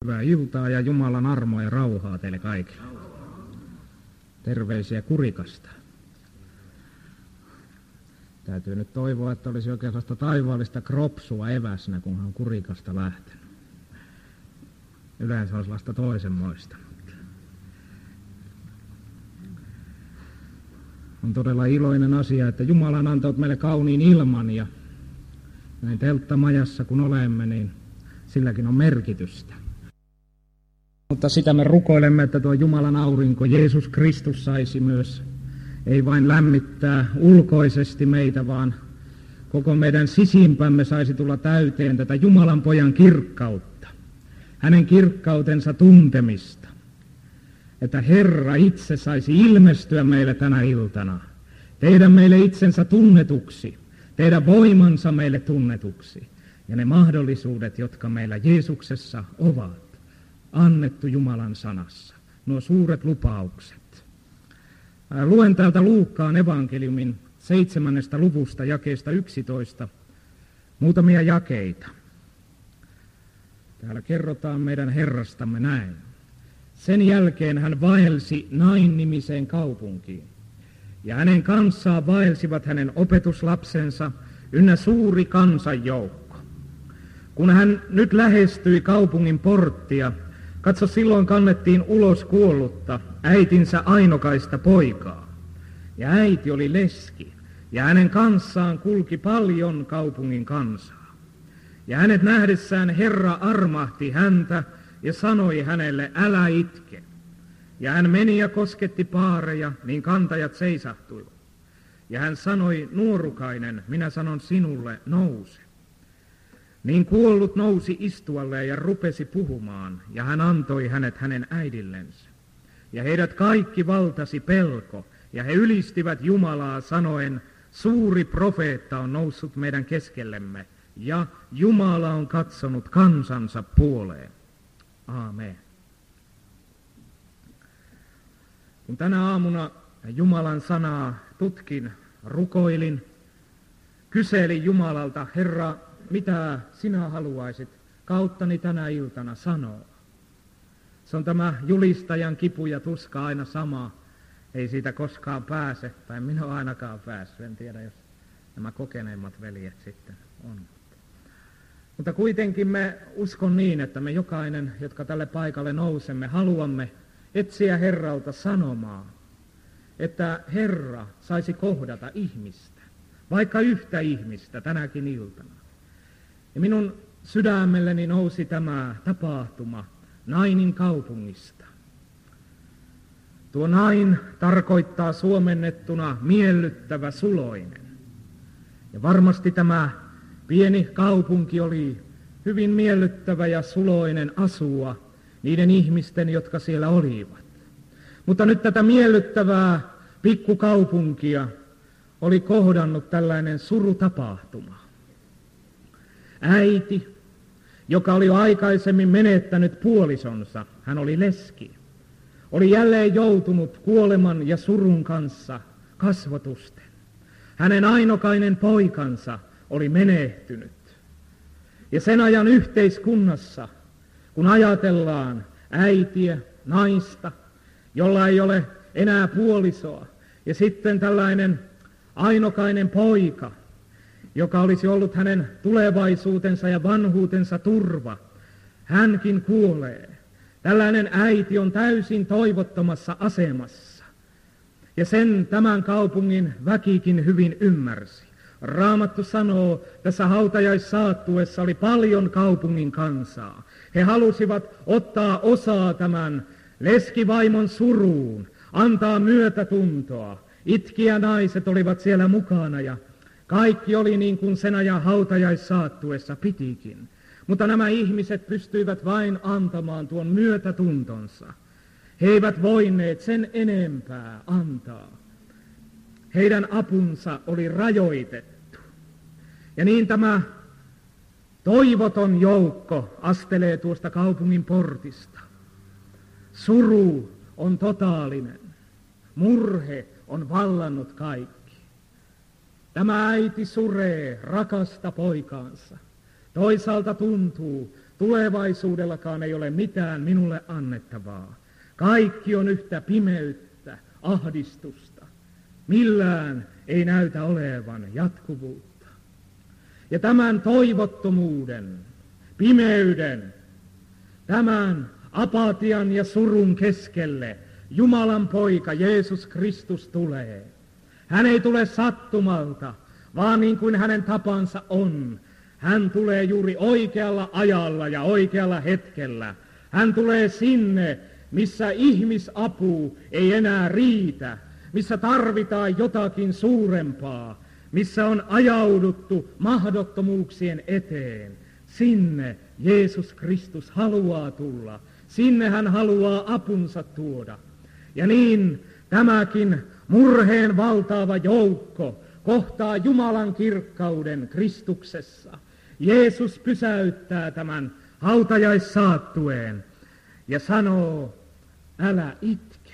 Hyvää iltaa ja Jumalan armoa ja rauhaa teille kaikille. Terveisiä Kurikasta. Täytyy nyt toivoa, että olisi oikein sellaista taivaallista kropsua eväsnä, kun hän on Kurikasta lähtenyt. Yleensä on sellaista toisenmoista. On todella iloinen asia, että Jumala on antanut meille kauniin ilman ja näin telttamajassa kun olemme, niin silläkin on merkitystä. Mutta sitä me rukoilemme, että tuo Jumalan aurinko, Jeesus Kristus, saisi myös, ei vain lämmittää ulkoisesti meitä, vaan koko meidän sisimpämme saisi tulla täyteen tätä Jumalan pojan kirkkautta, hänen kirkkautensa tuntemista. Että Herra itse saisi ilmestyä meille tänä iltana, tehdä meille itsensä tunnetuksi, tehdä voimansa meille tunnetuksi ja ne mahdollisuudet, jotka meillä Jeesuksessa ovat, annettu Jumalan sanassa, nuo suuret lupaukset. Luen täältä Luukkaan evankeliumin 7. luvusta jakeesta 11 muutamia jakeita. Täällä kerrotaan meidän Herrastamme näin. Sen jälkeen hän vaelsi Nain-nimiseen kaupunkiin, ja hänen kanssaan vaelsivat hänen opetuslapsensa ynnä suuri kansanjoukko. Kun hän nyt lähestyi kaupungin porttia, katso, silloin kannettiin ulos kuollutta, äitinsä ainokaista poikaa. Ja äiti oli leski, ja hänen kanssaan kulki paljon kaupungin kansaa. Ja hänet nähdessään Herra armahti häntä ja sanoi hänelle, älä itke. Ja hän meni ja kosketti paareja, niin kantajat seisahtuivat. Ja hän sanoi, nuorukainen, minä sanon sinulle, nouse. Niin kuollut nousi istualleen ja rupesi puhumaan, ja hän antoi hänet hänen äidillensä. Ja heidät kaikki valtasi pelko, ja he ylistivät Jumalaa sanoen, suuri profeetta on noussut meidän keskellemme, ja Jumala on katsonut kansansa puoleen. Aamen. Kun tänä aamuna Jumalan sanaa tutkin, rukoilin, kyselin Jumalalta, Herra, mitä sinä haluaisit kauttani tänä iltana sanoa? Se on tämä julistajan kipu ja tuska aina sama. Ei siitä koskaan pääse, tai minä olen ainakaan päässyt. En tiedä, jos nämä kokeneimmat veljet sitten on. Mutta kuitenkin me uskon niin, että me jokainen, jotka tälle paikalle nousemme, haluamme etsiä Herralta sanomaa, että Herra saisi kohdata ihmistä, vaikka yhtä ihmistä tänäkin iltana. Ja minun sydämelleni nousi tämä tapahtuma Nainin kaupungista. Tuo Nain tarkoittaa suomennettuna miellyttävä, suloinen. Ja varmasti tämä pieni kaupunki oli hyvin miellyttävä ja suloinen asua niiden ihmisten, jotka siellä olivat. Mutta nyt tätä miellyttävää pikkukaupunkia oli kohdannut tällainen surutapahtuma. Äiti, joka oli jo aikaisemmin menettänyt puolisonsa, hän oli leski, oli jälleen joutunut kuoleman ja surun kanssa kasvotusten. Hänen ainokainen poikansa oli menehtynyt. Ja sen ajan yhteiskunnassa, kun ajatellaan äitiä, naista, jolla ei ole enää puolisoa, ja sitten tällainen ainokainen poika, joka olisi ollut hänen tulevaisuutensa ja vanhuutensa turva, hänkin kuolee. Tällainen äiti on täysin toivottomassa asemassa. Ja sen tämän kaupungin väkikin hyvin ymmärsi. Raamattu sanoo, tässä hautajaissaattuessa oli paljon kaupungin kansaa. He halusivat ottaa osaa tämän leskivaimon suruun, antaa myötätuntoa. Itkiä naiset olivat siellä mukana ja kaikki oli niin kuin sen ajan hautajaissaattuessa pitikin. Mutta nämä ihmiset pystyivät vain antamaan tuon myötätuntonsa. He eivät voineet sen enempää antaa. Heidän apunsa oli rajoitettu. Ja niin tämä toivoton joukko astelee tuosta kaupungin portista. Suru on totaalinen. Murhe on vallannut kaikki. Tämä äiti suree rakasta poikaansa. Toisaalta tuntuu, Tulevaisuudellakaan ei ole mitään minulle annettavaa. Kaikki on yhtä pimeyttä, ahdistusta. Millään ei näytä olevan jatkuvuutta. Ja tämän toivottomuuden, pimeyden, tämän apatian ja surun keskelle Jumalan poika Jeesus Kristus tulee. Hän ei tule sattumalta, vaan niin kuin hänen tapansa on. Hän tulee juuri oikealla ajalla ja oikealla hetkellä. Hän tulee sinne, missä ihmisapu ei enää riitä, missä tarvitaan jotakin suurempaa, missä on ajauduttu mahdottomuuksien eteen. Sinne Jeesus Kristus haluaa tulla. Sinne hän haluaa apunsa tuoda. Ja niin tämäkin murheen valtaava joukko kohtaa Jumalan kirkkauden Kristuksessa. Jeesus pysäyttää tämän hautajaissaattueen ja sanoo, älä itke.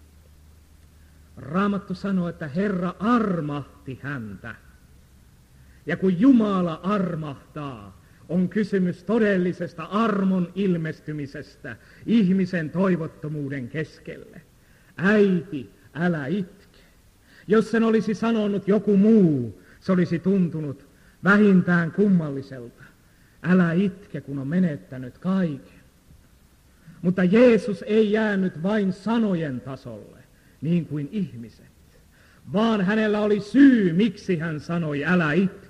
Raamattu sanoo, että Herra armahti häntä. Ja kun Jumala armahtaa, on kysymys todellisesta armon ilmestymisestä ihmisen toivottomuuden keskelle. Äiti, älä itke. Jos sen olisi sanonut joku muu, se olisi tuntunut vähintään kummalliselta. Älä itke, kun on menettänyt kaiken. Mutta Jeesus ei jäänyt vain sanojen tasolle, niin kuin ihmiset, vaan hänellä oli syy, miksi hän sanoi, älä itke.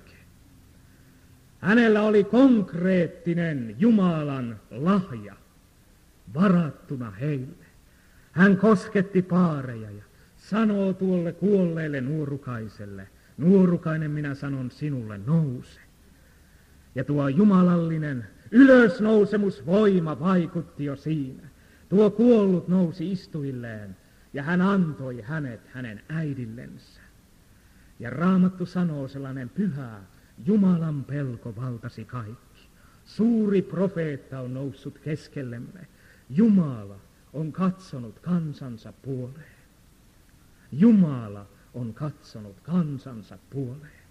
Hänellä oli konkreettinen Jumalan lahja varattuna heille. Hän kosketti paareja ja sanoo tuolle kuolleelle nuorukaiselle, nuorukainen, minä sanon sinulle, nouse. Ja tuo jumalallinen ylösnousemusvoima vaikutti jo siinä. Tuo kuollut nousi istuilleen ja hän antoi hänet hänen äidillensä. Ja Raamattu sanoo, sellainen pyhä Jumalan pelko valtasi kaikki. Suuri profeetta on noussut keskellemme. Jumala on katsonut kansansa puoleen. Jumala on katsonut kansansa puoleen.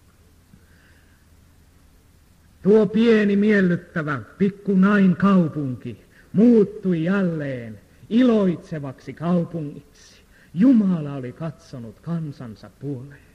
Tuo pieni miellyttävä pikku nain kaupunki muuttui jälleen iloitsevaksi kaupungiksi. Jumala oli katsonut kansansa puoleen.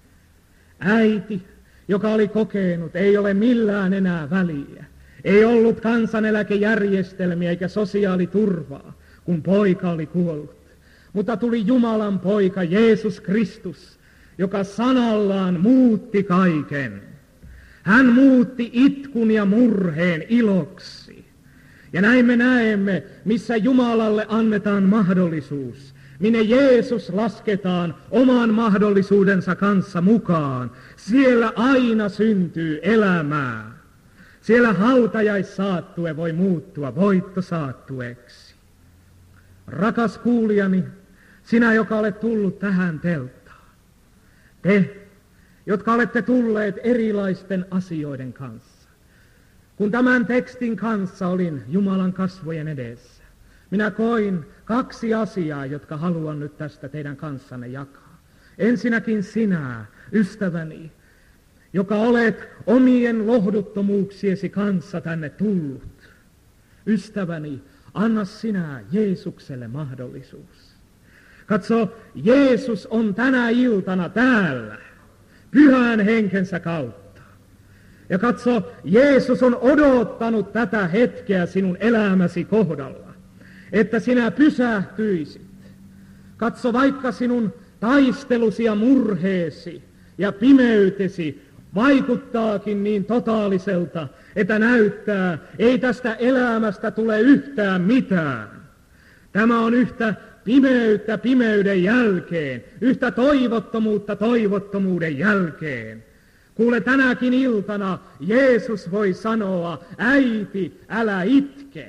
Äiti, joka oli kokenut, ei ole millään enää väliä. Ei ollut kansaneläkejärjestelmiä eikä sosiaaliturvaa, kun poika oli kuollut. Mutta tuli Jumalan poika Jeesus Kristus, joka sanallaan muutti kaiken. Hän muutti itkun ja murheen iloksi. Ja näin me näemme, missä Jumalalle annetaan mahdollisuus. Minne Jeesus lasketaan oman mahdollisuudensa kanssa mukaan. Siellä aina syntyy elämää. Siellä hautajaissaattue voi muuttua voittosaattueeksi. Rakas kuulijani, sinä, joka olet tullut tähän telttaan. Te, jotka olette tulleet erilaisten asioiden kanssa. Kun tämän tekstin kanssa olin Jumalan kasvojen edessä, minä koin 2 asiaa, jotka haluan nyt tästä teidän kanssanne jakaa. Ensinnäkin sinä, ystäväni, joka olet omien lohduttomuuksiesi kanssa tänne tullut. Ystäväni, anna sinä Jeesukselle mahdollisuus. Katso, Jeesus on tänä iltana täällä, pyhän henkensä kautta. Ja katso, Jeesus on odottanut tätä hetkeä sinun elämäsi kohdalla, että sinä pysähtyisit. Katso, vaikka sinun taistelusi ja murheesi ja pimeytesi vaikuttaakin niin totaaliselta, että näyttää, ei tästä elämästä tule yhtään mitään. Tämä on yhtä pimeyttä pimeyden jälkeen, yhtä toivottomuutta toivottomuuden jälkeen. Kuule, tänäkin iltana Jeesus voi sanoa, äiti, älä itke.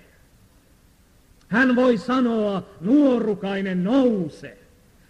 Hän voi sanoa, nuorukainen, nouse.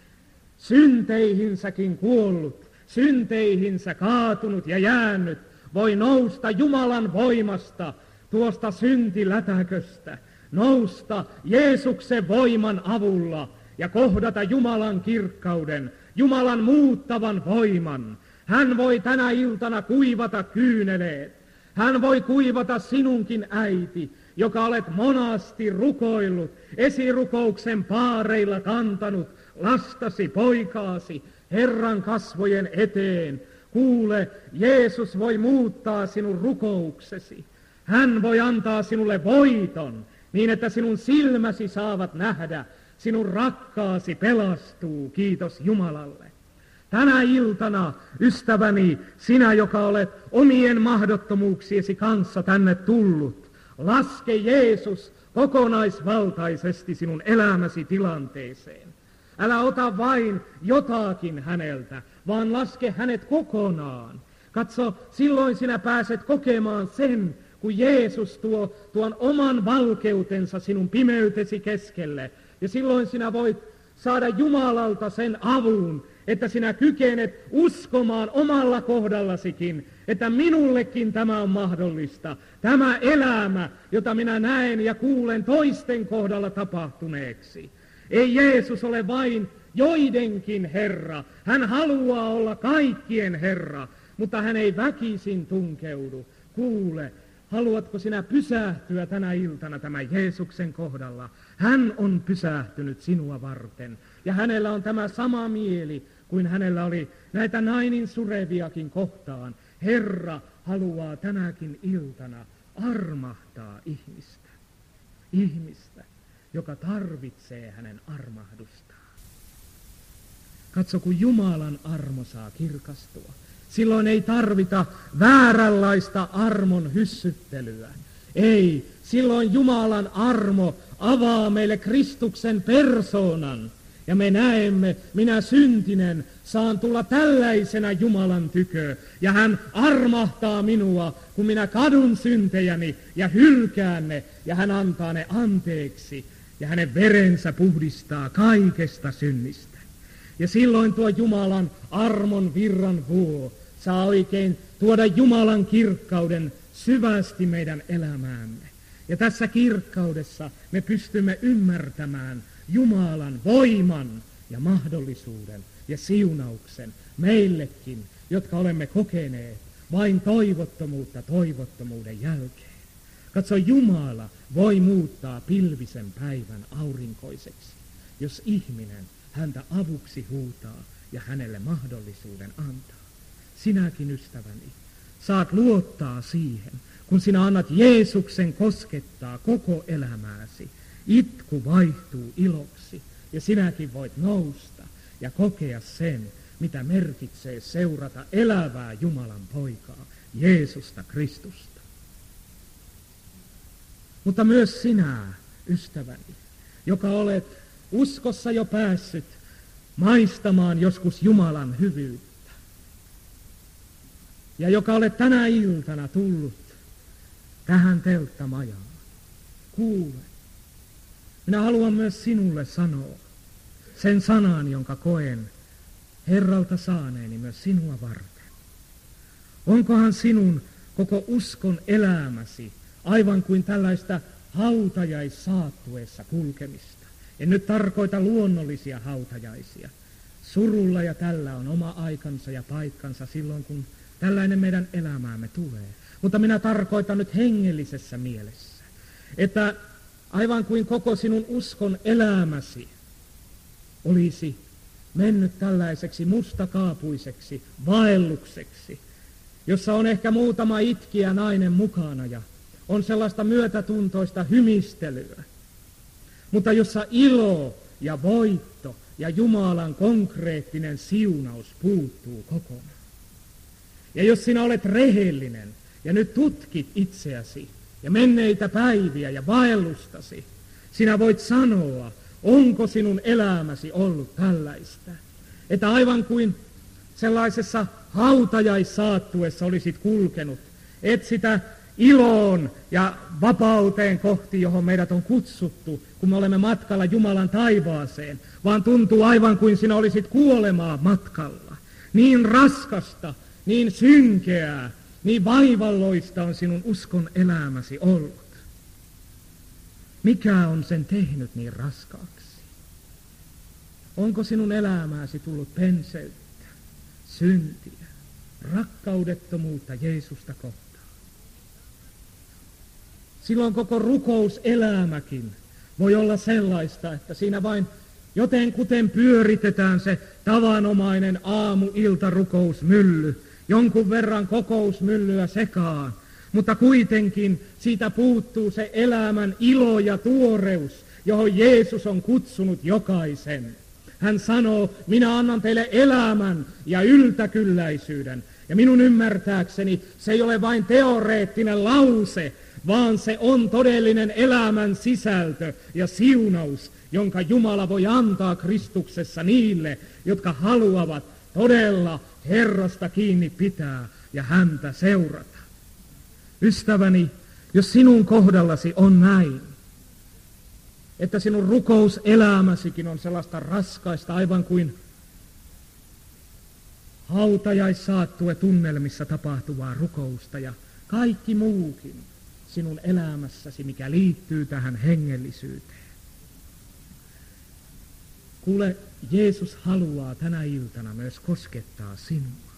Synteihinsäkin kuollut, synteihinsä kaatunut ja jäänyt, voi nousta Jumalan voimasta tuosta syntilätäköstä, nousta Jeesuksen voiman avulla ja kohdata Jumalan kirkkauden, Jumalan muuttavan voiman. Hän voi tänä iltana kuivata kyyneleet. Hän voi kuivata sinunkin, äiti, joka olet monasti rukoillut, esirukouksen paareilla kantanut lastasi, poikaasi, Herran kasvojen eteen. Kuule, Jeesus voi muuttaa sinun rukouksesi. Hän voi antaa sinulle voiton, niin että sinun silmäsi saavat nähdä, sinun rakkaasi pelastuu, kiitos Jumalalle. Tänä iltana, ystäväni, sinä, joka olet omien mahdottomuuksiesi kanssa tänne tullut, laske Jeesus kokonaisvaltaisesti sinun elämäsi tilanteeseen. Älä ota vain jotakin häneltä, vaan laske hänet kokonaan. Katso, silloin sinä pääset kokemaan sen, kun Jeesus tuo tuon oman valkeutensa sinun pimeytesi keskelle. Ja silloin sinä voit saada Jumalalta sen avun, että sinä kykenet uskomaan omalla kohdallasikin, että minullekin tämä on mahdollista. Tämä elämä, jota minä näen ja kuulen toisten kohdalla tapahtuneeksi. Ei Jeesus ole vain joidenkin Herra. Hän haluaa olla kaikkien Herra, mutta hän ei väkisin tunkeudu. Kuule, haluatko sinä pysähtyä tänä iltana tämän Jeesuksen kohdalla? Hän on pysähtynyt sinua varten ja hänellä on tämä sama mieli kuin hänellä oli näitä nainin sureviakin kohtaan. Herra haluaa tänäkin iltana armahtaa ihmistä. Ihmistä, joka tarvitsee hänen armahdustaan. Katso, kun Jumalan armo saa kirkastua, silloin ei tarvita vääränlaista armon hyssyttelyä. Ei, silloin Jumalan armo avaa meille Kristuksen persoonan. Ja me näemme, minä syntinen saan tulla tällaisena Jumalan tykö. Ja hän armahtaa minua, kun minä kadun syntejäni ja hylkään ne. Ja hän antaa ne anteeksi. Ja hänen verensä puhdistaa kaikesta synnistä. Ja silloin tuo Jumalan armon virran vuo saa oikein tuoda Jumalan kirkkauden syvästi meidän elämäämme. Ja tässä kirkkaudessa me pystymme ymmärtämään Jumalan voiman ja mahdollisuuden ja siunauksen meillekin, jotka olemme kokeneet vain toivottomuutta toivottomuuden jälkeen. Katso, Jumala voi muuttaa pilvisen päivän aurinkoiseksi, jos ihminen häntä avuksi huutaa ja hänelle mahdollisuuden antaa. Sinäkin, ystäväni, saat luottaa siihen, kun sinä annat Jeesuksen koskettaa koko elämääsi. Itku vaihtuu iloksi ja sinäkin voit nousta ja kokea sen, mitä merkitsee seurata elävää Jumalan poikaa, Jeesusta Kristusta. Mutta myös sinä, ystäväni, joka olet uskossa jo päässyt maistamaan joskus Jumalan hyvyyttä, ja joka olet tänä iltana tullut tähän telttamajaan, kuule. Minä haluan myös sinulle sanoa sen sanan, jonka koen Herralta saaneeni myös sinua varten. Onkohan sinun koko uskon elämäsi aivan kuin tällaista hautajaissaattueessa kulkemista? En nyt tarkoita luonnollisia hautajaisia. Surulla ja tällä on oma aikansa ja paikkansa silloin, kun tällainen meidän elämäämme tulee. Mutta minä tarkoitan nyt hengellisessä mielessä, että aivan kuin koko sinun uskon elämäsi olisi mennyt tällaiseksi mustakaapuiseksi vaellukseksi, jossa on ehkä muutama itkiä nainen mukana ja on sellaista myötätuntoista hymistelyä, mutta jossa ilo ja voitto ja Jumalan konkreettinen siunaus puuttuu kokonaan. Ja jos sinä olet rehellinen ja nyt tutkit itseäsi ja menneitä päiviä ja vaellustasi, sinä voit sanoa, onko sinun elämäsi ollut tällaista, että aivan kuin sellaisessa hautajaissaattuessa olisit kulkenut, et sitä iloon ja vapauteen kohti, johon meidät on kutsuttu, kun me olemme matkalla Jumalan taivaaseen, vaan tuntuu aivan kuin sinä olisit kuolemaa matkalla. Niin raskasta, niin synkeää, niin vaivalloista on sinun uskon elämäsi ollut. Mikä on sen tehnyt niin raskaaksi? Onko sinun elämääsi tullut penseyttä, syntiä, rakkaudettomuutta Jeesusta kohtaan? silloin koko rukouselämäkin voi olla sellaista, että siinä vain jotenkuten pyöritetään se tavanomainen aamu-ilta-rukousmylly, jonkun verran kokousmyllyä sekaan, mutta kuitenkin siitä puuttuu se elämän ilo ja tuoreus, johon Jeesus on kutsunut jokaisen. Hän sanoo, minä annan teille elämän ja yltäkylläisyyden. Ja minun ymmärtääkseni se ei ole vain teoreettinen lause, vaan se on todellinen elämän sisältö ja siunaus, jonka Jumala voi antaa Kristuksessa niille, jotka haluavat todella Herrasta kiinni pitää ja häntä seurata. Ystäväni, jos sinun kohdallasi on näin, että sinun rukouselämäsikin on sellaista raskaista, aivan kuin hautajaissaattue tunnelmissa tapahtuvaa rukousta ja kaikki muukin sinun elämässäsi, mikä liittyy tähän hengellisyyteen. Kuule, Jeesus haluaa tänä iltana myös koskettaa sinua.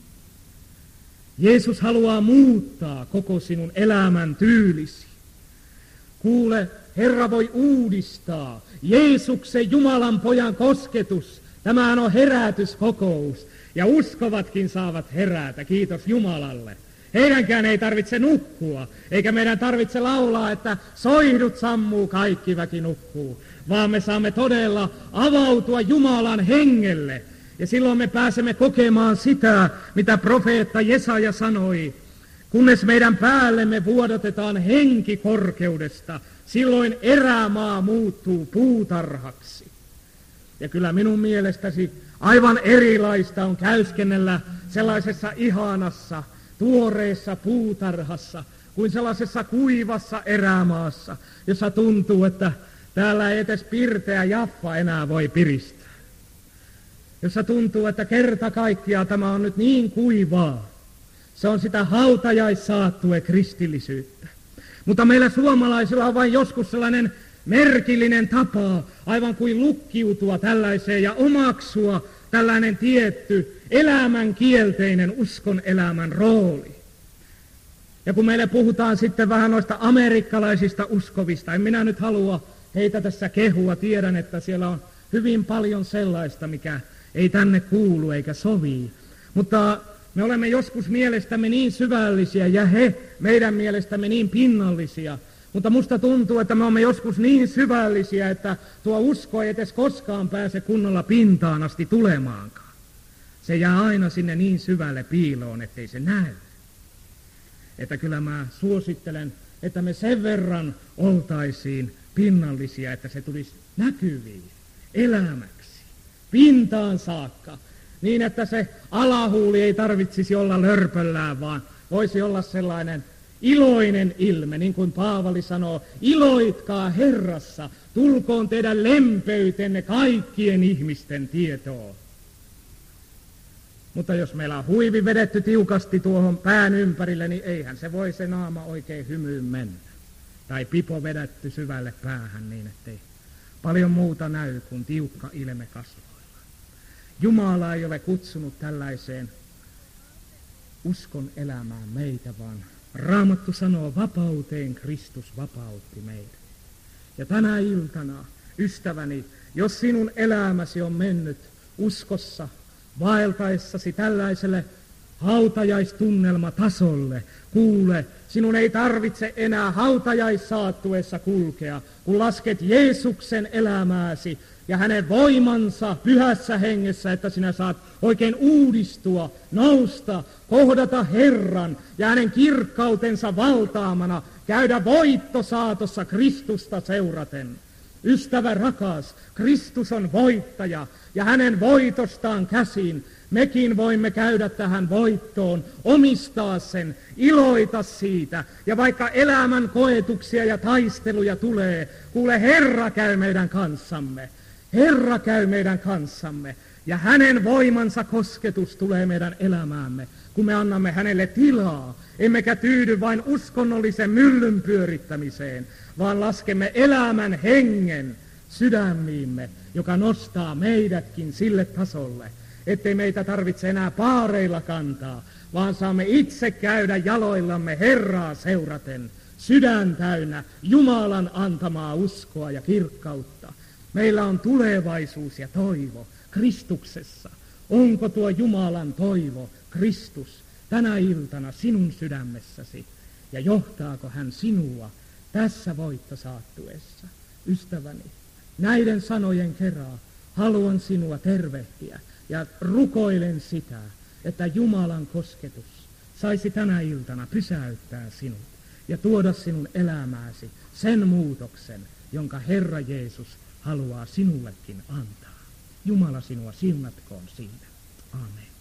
Jeesus haluaa muuttaa koko sinun elämän tyylisi. Kuule, Herra voi uudistaa. Jeesuksen Jumalan pojan kosketus. Tämähän on herätyskokous. Ja uskovatkin saavat herätä. Kiitos Jumalalle. Heidänkään ei tarvitse nukkua. Eikä meidän tarvitse laulaa, että soihdut sammuu, kaikki väki nukkuu. Vaan me saamme todella avautua Jumalan hengelle. Ja silloin me pääsemme kokemaan sitä, mitä profeetta Jesaja sanoi. Kunnes meidän päällemme vuodatetaan henki korkeudesta, silloin erämaa muuttuu puutarhaksi. Ja kyllä minun mielestäsi aivan erilaista on käyskennellä sellaisessa ihanassa, tuoreessa puutarhassa, kuin sellaisessa kuivassa erämaassa, jossa tuntuu, että täällä ei edes pirteä jaffa enää voi piristää. Jossa tuntuu, että kerta kaikkiaan tämä on nyt niin kuivaa. Se on sitä hautajaissaattue kristillisyyttä. Mutta meillä suomalaisilla on vain joskus sellainen merkillinen tapa, aivan kuin lukkiutua tällaiseen ja omaksua tällainen tietty elämän kielteinen uskon elämän rooli. Ja kun meille puhutaan sitten vähän noista amerikkalaisista uskovista, en minä nyt halua heitä tässä kehua, tiedän, että siellä on hyvin paljon sellaista, mikä ei tänne kuulu eikä sovi. Mutta me olemme joskus mielestämme niin syvällisiä ja he meidän mielestämme niin pinnallisia. Mutta musta tuntuu, että me olemme joskus niin syvällisiä, että tuo usko ei edes koskaan pääse kunnolla pintaan asti tulemaankaan. Se jää aina sinne niin syvälle piiloon, ettei se näy. Että kyllä mä suosittelen, että me sen verran oltaisiin pinnallisia, että se tulisi näkyviin elämäksi, pintaan saakka. Niin, että se alahuuli ei tarvitsisi olla lörpöllään, vaan voisi olla sellainen iloinen ilme, niin kuin Paavali sanoo, iloitkaa Herrassa, tulkoon teidän lempeytenne kaikkien ihmisten tietoon. Mutta jos meillä on huivi vedetty tiukasti tuohon pään ympärille, niin eihän se voi se naama oikein hymyyn mennä. Tai pipo vedetty syvälle päähän niin, ettei paljon muuta näy kuin tiukka ilme kasvoilla. Jumala ei ole kutsunut tällaiseen uskon elämään meitä, vaan Raamattu sanoo, vapauteen Kristus vapautti meidät. Ja tänä iltana, ystäväni, jos sinun elämäsi on mennyt uskossa, vaeltaessasi tällaiselle hautajaistunnelmatasolle, kuule, sinun ei tarvitse enää hautajaissaattuessa kulkea, kun lasket Jeesuksen elämääsi ja hänen voimansa pyhässä hengessä, että sinä saat oikein uudistua, nousta, kohdata Herran ja hänen kirkkautensa valtaamana, käydä voittosaatossa Kristusta seuraten. Ystävä rakas, Kristus on voittaja ja hänen voitostaan käsin mekin voimme käydä tähän voittoon, omistaa sen, iloita siitä. Ja vaikka elämän koetuksia ja taisteluja tulee, kuule, Herra käy meidän kanssamme. Herra käy meidän kanssamme ja hänen voimansa kosketus tulee meidän elämäämme, kun me annamme hänelle tilaa. Emmekä tyydy vain uskonnollisen myllyn pyörittämiseen, vaan laskemme elämän hengen sydämiimme, joka nostaa meidätkin sille tasolle, ettei meitä tarvitse enää paareilla kantaa, vaan saamme itse käydä jaloillamme Herraa seuraten sydän täynnä Jumalan antamaa uskoa ja kirkkautta. Meillä on tulevaisuus ja toivo Kristuksessa. Onko tuo Jumalan toivo, Kristus, tänä iltana sinun sydämessäsi? Ja johtaako hän sinua tässä voittosaattuessa? Ystäväni, näiden sanojen kerran haluan sinua tervehtiä ja rukoilen sitä, että Jumalan kosketus saisi tänä iltana pysäyttää sinut ja tuoda sinun elämääsi sen muutoksen, jonka Herra Jeesus haluaa sinullekin antaa. Jumala sinua siunatkoon siinä. Aamen.